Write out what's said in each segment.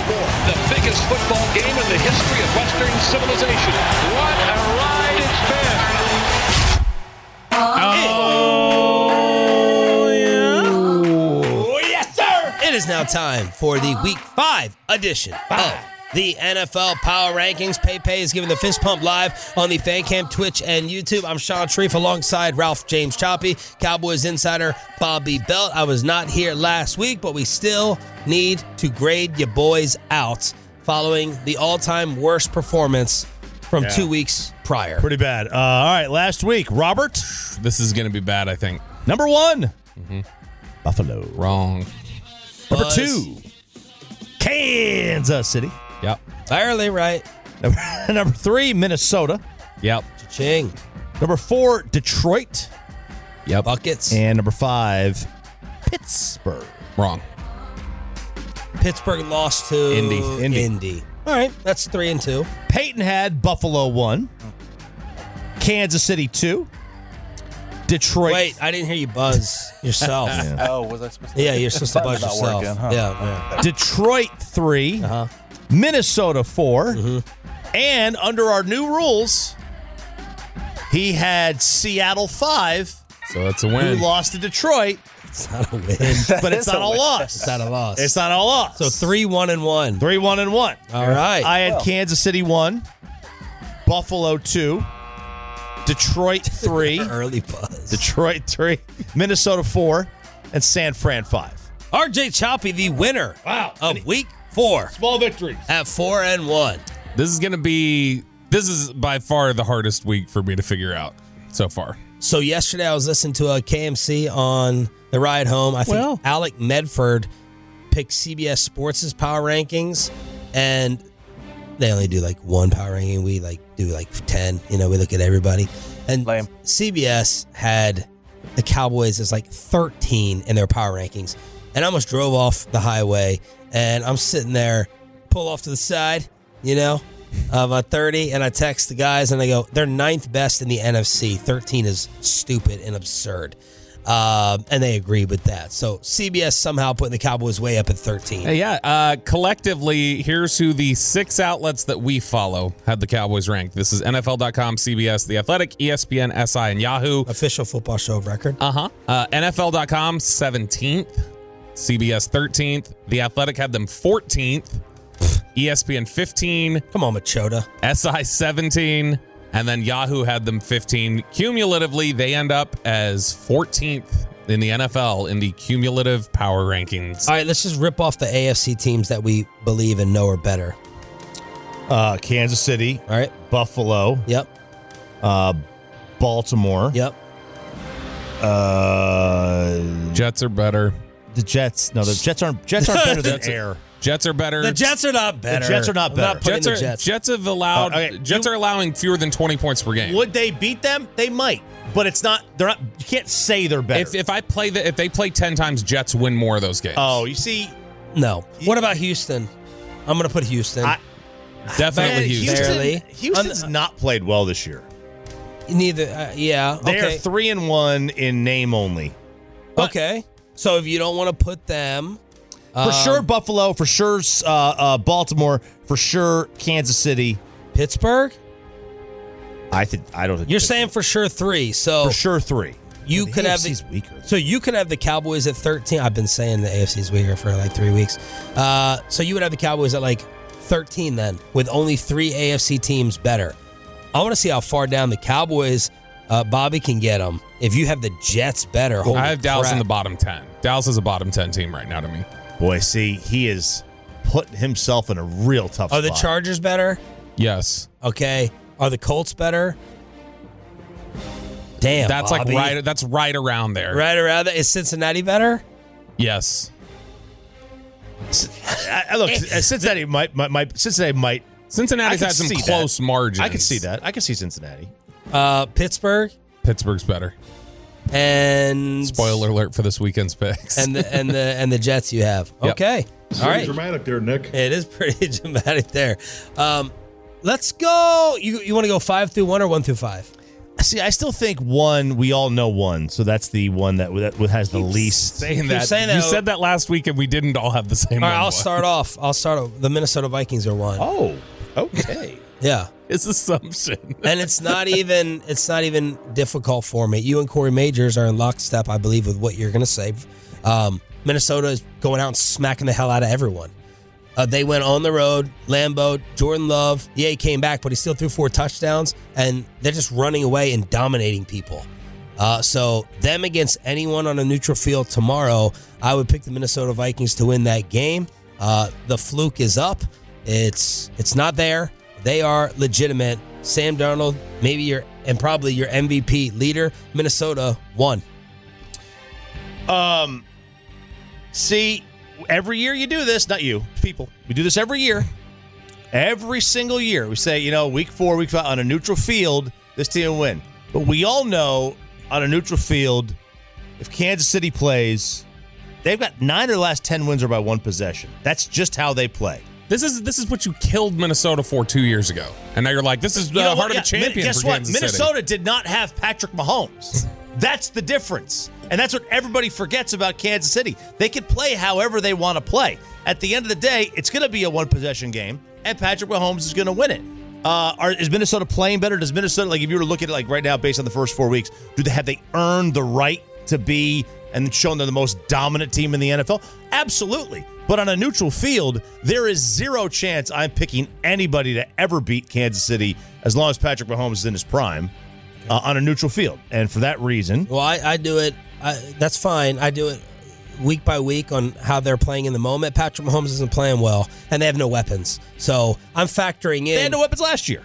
score. The biggest football game in the history of Western civilization. What a ride it's been. Oh, yes, sir. It is now time for the Week 5 edition of the NFL Power Rankings. Pepe is giving the fist pump live on the Fan Cam, Twitch, and YouTube. I'm Sean Sharif alongside Ralph James Choppy, Cowboys insider Bobby Belt. I was not here last week, but we still need to grade your boys out following the all-time worst performance from 2 weeks prior. Pretty bad. All right, last week, Robert. This is going to be bad, I think. Number 1, Buffalo. Wrong. Number Buzz. 2, Kansas City. Yep. Entirely right. Number 3, Minnesota. Yep. Ching. Number 4, Detroit. Yep. Buckets. And number 5, Pittsburgh. Wrong. Pittsburgh lost to Indy. All right, that's 3 and 2. Peyton had Buffalo 1. Kansas City 2. Detroit. Wait, I didn't hear you buzz yourself. Oh, was I supposed to? Yeah, you're supposed to buzz Not yourself. working, huh? Yeah. Detroit 3. Uh-huh. Minnesota 4. And under our new rules, he had Seattle 5. So it's a Who win. lost to Detroit, It's not a win. but it's not a loss. It's not a loss. It's not a loss. So 3-1-1. 3-1-1. All right. I had Kansas City 1, Buffalo 2, Detroit 3, Early buzz. Detroit 3, Minnesota 4, and San Fran 5. RJ Choppy, the winner of Week 4 Small victories. at 4-1. This is by far the hardest week for me to figure out so far. So yesterday I was listening to a KMC on the ride home. I think Alec Medford picked CBS Sports' power rankings, and they only do like one power ranking. We do like 10. We look at everybody. And Lame. CBS had the Cowboys as like 13 in their power rankings. And I almost drove off the highway, and I'm sitting there, pull off to the side, of a 30, and I text the guys, and I go, they're 9th best in the NFC. 13 is stupid and absurd. And they agree with that. So CBS somehow putting the Cowboys way up at 13. Collectively, here's who the 6 outlets that we follow had the Cowboys ranked. This is NFL.com, CBS, The Athletic, ESPN, SI, and Yahoo. Official football show of record. NFL.com, 17th. CBS, 13th. The Athletic had them 14th. ESPN, 15. Come on, Machota. SI, 17. And then Yahoo had them 15. Cumulatively, they end up as 14th in the NFL in the cumulative power rankings. All right, let's just rip off the AFC teams that we believe and know are better. Kansas City. All right. Buffalo. Yep. Baltimore. Yep. Jets are better. The Jets. No, the Jets aren't better than air. Jets are better. The Jets are not better. The Jets are not I'm better. not putting the Jets. Jets have allowed. Okay, Jets are allowing fewer than 20 points per game. Would they beat them? They might, but it's not. They're not. You can't say they're better. If they play 10 times, Jets win more of those games. Oh, you see, No. What about Houston? I'm going to put Houston. Definitely man, Houston. Barely. Houston's not played well this year. Neither. Yeah. They Okay. are 3-1 in name only. Okay. So if you don't want to put them. For sure, Buffalo. For sure, Baltimore. For sure, Kansas City. Pittsburgh? I don't think You're saying for sure 3. So for sure 3. you The could have AFC's weaker. So you could have the Cowboys at 13. I've been saying the AFC's weaker for like 3 weeks. So you would have the Cowboys at like 13 then, with only 3 AFC teams better. I want to see how far down the Cowboys, Bobby, can get them. If you have the Jets better, holy I have Dallas crap. in the bottom 10. Dallas is a bottom 10 team right now to me. Boy, see, he is putting himself in a real tough Are spot. the Chargers better? Yes. Okay. Are the Colts better? Damn, That's Bobby. that's right around there. Right around that. Is Cincinnati better? Yes. Look, Cincinnati might. Cincinnati's had some close margins. I could see that. I could see Cincinnati. Pittsburgh Pittsburgh's better. and Spoiler alert for this weekend's picks. and the Jets you have. Yep. Okay. All right. Dramatic there, Nick. It is pretty dramatic there. Let's go. You want to go 5 through 1 or 1 through 5? See, I still think one. We all know one, so that's the one that has the least. Saying that. You said that last week, and we didn't all have the same. All one. right, I'll start off. The Minnesota Vikings are one. Oh, okay. Yeah, it's assumption, and it's not even difficult for me. You and Corey Majors are in lockstep, I believe, with what you're going to say. Minnesota is going out and smacking the hell out of everyone. They went on the road, Lambeau, Jordan Love. Yeah, he came back, but he still threw 4 touchdowns, and they're just running away and dominating people. So them against anyone on a neutral field tomorrow, I would pick the Minnesota Vikings to win that game. The fluke is up. It's not there. They are legitimate. Sam Darnold, probably your MVP leader. Minnesota won. See, every year you do this, not you, people. We do this every year. Every single year. We say, week 4, week 5, on a neutral field, this team will win. But we all know on a neutral field, if Kansas City plays, they've got 9 of their last 10 wins are by 1 possession. That's just how they play. This is what you killed Minnesota for 2 years ago. And now you're like, this is the heart of the champion. Guess for what? Kansas Minnesota City. did not have Patrick Mahomes. That's the difference. And that's what everybody forgets about Kansas City. They can play however they want to play. At the end of the day, it's going to be a 1-possession game, and Patrick Mahomes is going to win it. Is Minnesota playing better? Does Minnesota, if you were to look at it right now based on the first 4 weeks, have they earned the right to be and shown they're the most dominant team in the NFL? Absolutely. But on a neutral field, there is 0 chance I'm picking anybody to ever beat Kansas City as long as Patrick Mahomes is in his prime on a neutral field. And for that reason... Well, I do it. That's fine. I do it week by week on how they're playing in the moment. Patrick Mahomes isn't playing well, and they have no weapons. So I'm factoring in... They had no weapons last year.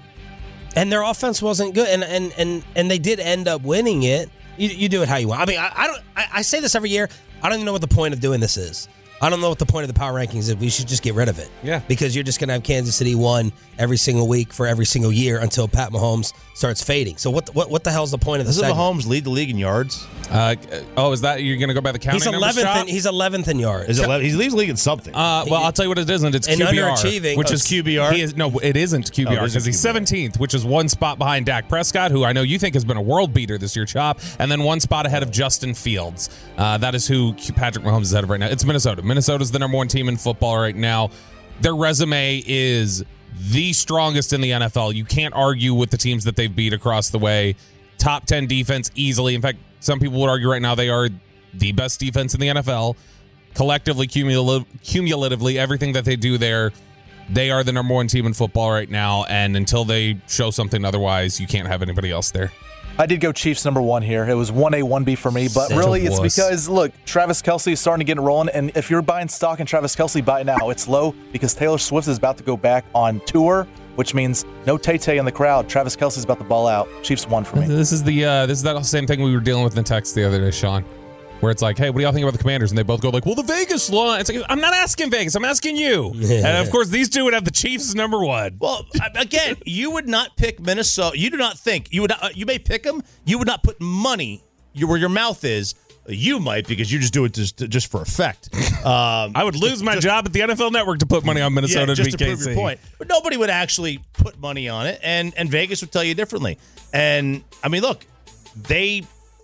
And their offense wasn't good, and they did end up winning it. You do it how you want. I mean, I say this every year. I don't even know what the point of doing this is. I don't know what the point of the power rankings is. We should just get rid of it. Yeah. Because you're just going to have Kansas City 1 every single week for every single year until Pat Mahomes starts fading. So what the hell's the point of this? Doesn't Mahomes lead the league in yards? Is that you're going to go by the counting numbers? He's 11th in yards. He leads the league in something. I'll tell you what it isn't. It's QBR, underachieving. which is QBR. It isn't QBR because he's 17th, which is 1 spot behind Dak Prescott, who I know you think has been a world beater this year, Chop, and then 1 spot ahead of Justin Fields. That is who Patrick Mahomes is ahead of right now. It's Minnesota. Minnesota's the number 1 team in football right now. Their resume is the strongest in the NFL. You can't argue with the teams that they've beat across the way. Top 10 defense easily. In fact, some people would argue right now they are the best defense in the NFL. Collectively, cumulatively, everything that they do there, they are the number 1 team in football right now. And until they show something otherwise, you can't have anybody else there. I did go Chiefs number 1 here. It was 1A, 1B for me, but really it's because, look, Travis Kelce is starting to get rolling, and if you're buying stock in Travis Kelce, buy it now. It's low because Taylor Swift is about to go back on tour, which means no Tay-Tay in the crowd. Travis Kelce is about to ball out. Chiefs 1 for me. This is that same thing we were dealing with in the text the other day, Sean, where it's like, hey, what do y'all think about the Commanders? And they both go like, well, the Vegas line. It's like, I'm not asking Vegas. I'm asking you. Yeah. And, of course, these two would have the Chiefs as number 1. Well, again, you would not pick Minnesota. You do not think. You may pick them. You would not put money where your mouth is. You might because you just do it just for effect. I would lose my job at the NFL Network to put money on Minnesota just to to beat prove KC. your point. But nobody would actually put money on it, and Vegas would tell you differently. And, I mean, look, they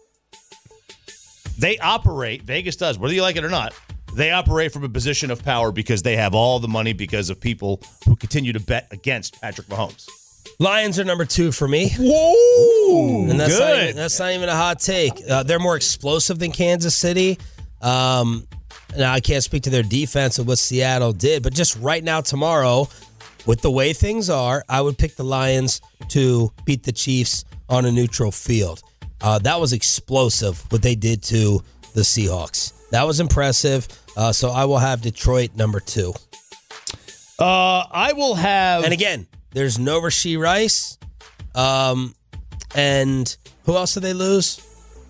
operate, Vegas does, whether you like it or not, they operate from a position of power because they have all the money because of people who continue to bet against Patrick Mahomes. Lions are number 2 for me. Whoa! And Good. That's not even a hot take. They're more explosive than Kansas City. Now, I can't speak to their defense and what Seattle did, but just right now, tomorrow, with the way things are, I would pick the Lions to beat the Chiefs on a neutral field. That was explosive, what they did to the Seahawks. That was impressive. So I will have Detroit number 2. I will have... And again, there's no Rashee Rice. And who else did they lose?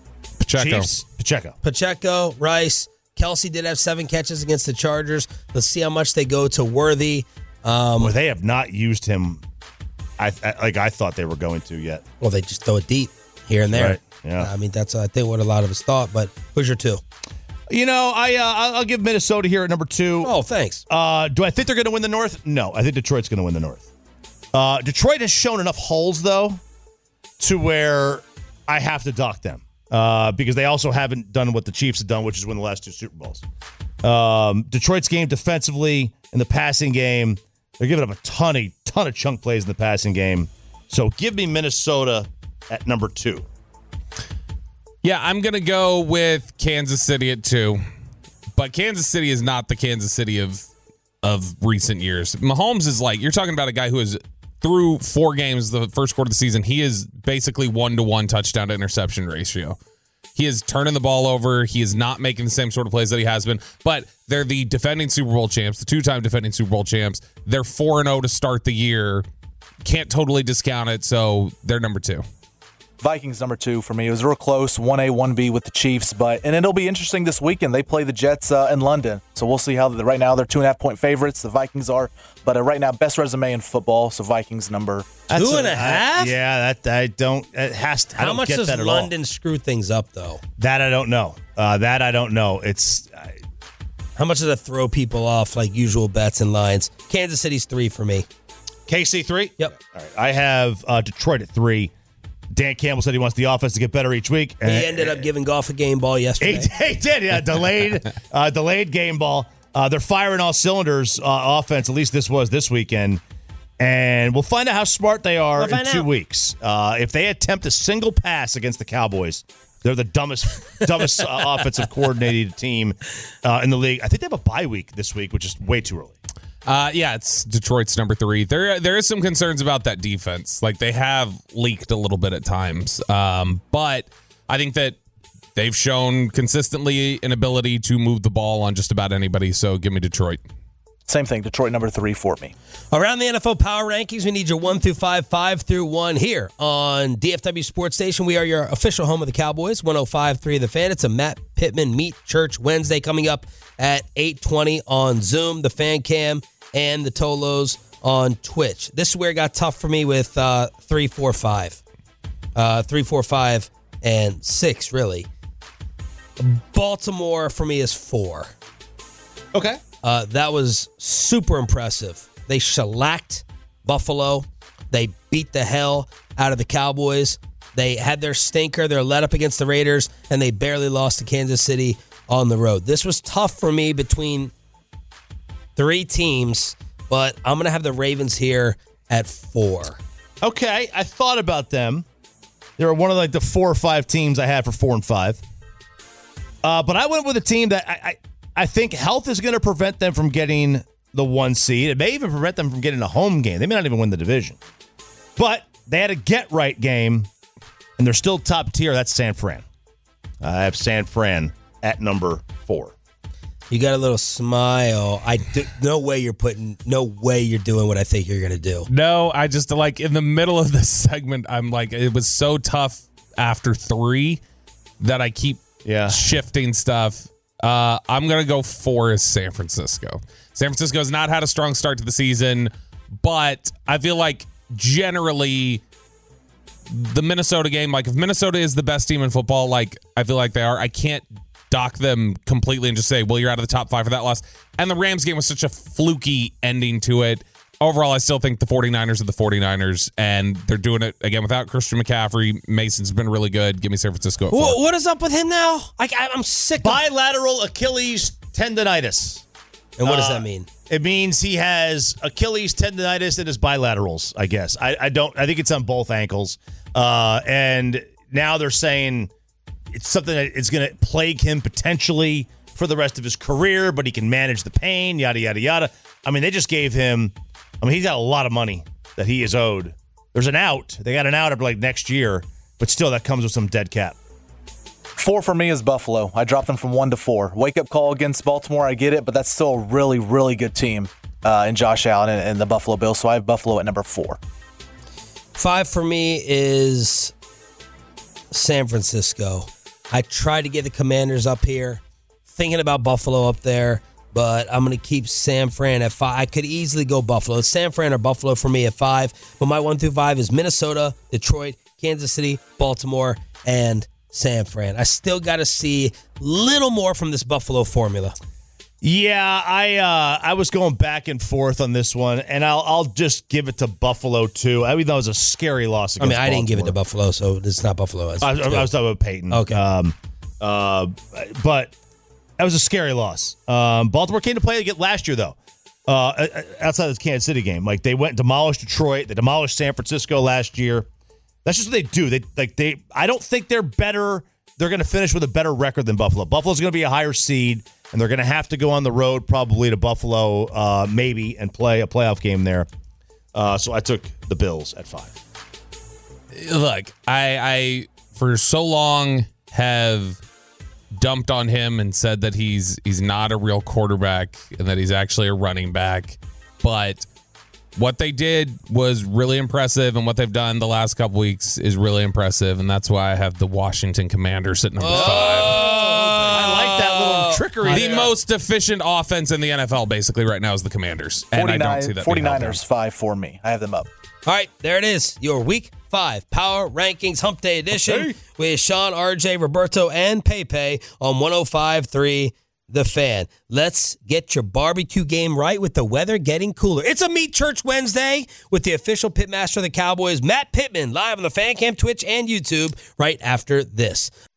Pacheco, Rice. Kelce did have 7 catches against the Chargers. Let's see how much they go to Worthy. Well, they have not used him I thought they were going to yet. Well, they just throw it deep here and there. Right. Yeah. I mean, that's, I think, what a lot of us thought. But who's your 2? I'll give Minnesota here at number 2. Oh, thanks. Do I think they're going to win the North? No, I think Detroit's going to win the North. Detroit has shown enough holes, though, to where I have to dock them because they also haven't done what the Chiefs have done, which is win the last 2 Super Bowls. Detroit's game defensively in the passing game, they're giving up a ton of chunk plays in the passing game. So give me Minnesota at number 2. Yeah, I'm going to go with Kansas City at 2. But Kansas City is not the Kansas City of recent years. Mahomes is like, you're talking about a guy who is through 4 games the first quarter of the season, he is basically 1-to-1 touchdown to interception ratio. He is turning the ball over. He is not making the same sort of plays that he has been. But they're the defending Super Bowl champs, the 2-time defending Super Bowl champs. They're 4-0 to start the year. Can't totally discount it, so they're number 2. Vikings number 2 for me. It was real close, 1A, 1B with the Chiefs, and it'll be interesting this weekend. They play the Jets in London, so we'll see how right now they're 2.5-point favorites. The Vikings are, but right now best resume in football. So Vikings number 2.5. Yeah, that I don't. It has to. How much does London screw things up though? That I don't know. It's. How much does it throw people off like usual bets and lines? Kansas City's 3 for me. KC 3. Yep. All right. I have Detroit at 3. Dan Campbell said he wants the offense to get better each week. He ended up giving Goff a game ball yesterday. He did, yeah. Delayed game ball. They're firing all cylinders offense, at least this weekend. And we'll find out how smart they are in 2 weeks. If they attempt a single pass against the Cowboys, they're the dumbest offensive coordinated team in the league. I think they have a bye week this week, which is way too early. Yeah, it's Detroit's number 3. There is some concerns about that defense. Like, they have leaked a little bit at times. But I think that they've shown consistently an ability to move the ball on just about anybody. So give me Detroit. Same thing. Detroit number 3 for me. Around the NFL Power Rankings, we need your 1 through 5, 5 through 1 here on DFW Sports Station. We are your official home of the Cowboys, 105.3 The Fan. It's a Matt Pittman Meet Church Wednesday coming up at 8:20 on Zoom, the Fan Cam, and the Tolos on Twitch. This is where it got tough for me with 3, 4, 5. 3, 4, 5, and 6, really. Baltimore for me is 4. Okay. That was super impressive. They shellacked Buffalo. They beat the hell out of the Cowboys. They had their stinker, their let up against the Raiders, and they barely lost to Kansas City on the road. This was tough for me between 3 teams, but I'm going to have the Ravens here at 4. Okay, I thought about them. They were one of the 4 or 5 teams I had for 4 and 5. But I went with a team that I think health is going to prevent them from getting the 1 seed. It may even prevent them from getting a home game. They may not even win the division. But they had a get-right game, and they're still top tier. That's San Fran. I have San Fran at number 4. You got a little smile. No way you're doing what I think you're going to do. No, I just in the middle of this segment, I'm like, it was so tough after 3 that I keep shifting stuff. I'm going to go 4 as San Francisco. San Francisco has not had a strong start to the season, but I feel like generally the Minnesota game, if Minnesota is the best team in football, I feel like they are, I can't dock them completely and just say, well, you're out of the top 5 for that loss. And the Rams game was such a fluky ending to it. Overall, I still think the 49ers are the 49ers, and they're doing it again without Christian McCaffrey. Mason's been really good. Give me San Francisco at 4. What is up with him now? I'm sick. Bilateral Achilles tendonitis. And what does that mean? It means he has Achilles tendonitis in his bilaterals, I guess. I think it's on both ankles. And now they're saying it's something that is going to plague him potentially for the rest of his career, but he can manage the pain, yada, yada, yada. I mean, they just gave him, he's got a lot of money that he is owed. There's an out. They got an out of next year, but still that comes with some dead cap. 4 for me is Buffalo. I dropped them from 1 to 4. Wake-up call against Baltimore, I get it, but that's still a really, really good team in Josh Allen and the Buffalo Bills, so I have Buffalo at number 4. 5 for me is San Francisco. I tried to get the Commanders up here, thinking about Buffalo up there, but I'm going to keep San Fran at 5. I could easily go Buffalo. It's San Fran or Buffalo for me at 5, but my 1 through 5 is Minnesota, Detroit, Kansas City, Baltimore, and San Fran. I still got to see a little more from this Buffalo formula. Yeah, I was going back and forth on this one, and I'll just give it to Buffalo too. I mean, that was a scary loss against I didn't give it to Buffalo, so it's not Buffalo. I was talking about Peyton. Okay. But that was a scary loss. Baltimore came to play again last year, though. Outside of this Kansas City game, like they went and demolished Detroit, they demolished San Francisco last year. That's just what they do. They I don't think they're better. They're going to finish with a better record than Buffalo. Buffalo's going to be a higher seed, and they're going to have to go on the road probably to Buffalo, maybe, and play a playoff game there. So I took the Bills at 5. Look, I for so long have dumped on him and said that he's not a real quarterback and that he's actually a running back. But what they did was really impressive, and what they've done the last couple weeks is really impressive, and that's why I have the Washington Commanders at number 5. I like that little trickery. The most efficient offense in the NFL basically right now is the Commanders. And I don't see that 49ers 5 for me. I have them up. All right, there it is. Your Week 5 Power Rankings Hump Day Edition with Sean, RJ, Roberto, and Pepe on 105.3 The Fan. Let's get your barbecue game right with the weather getting cooler. It's a Meat Church Wednesday with the official pitmaster of the Cowboys, Matt Pittman, live on the Fan Cam, Twitch, and YouTube right after this.